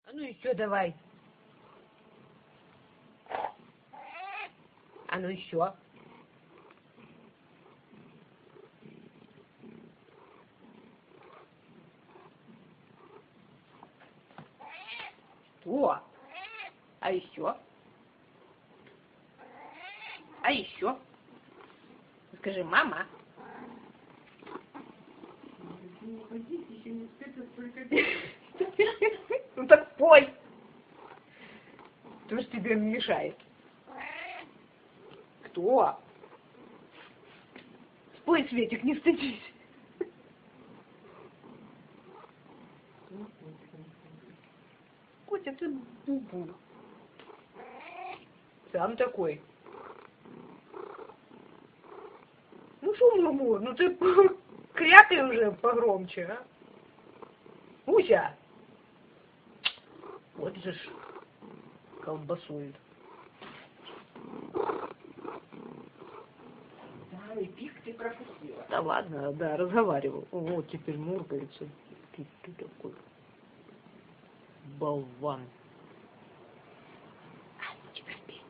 А ну еще давай. А ну еще. Что? А еще? А еще? Скажи, мама. Ну так пой. Кто ж тебе мешает? Кто? Спой, Светик, не стыдись. Котя, ты бубу. Сам такой. Ну шо, Мурмур, ну ты крякай уже погромче, а? Уся! Вот же ж колбасует. Да, и пик ты пропустила. Да ладно, да, разговаривал. Вот теперь муркается. Ты такой болван.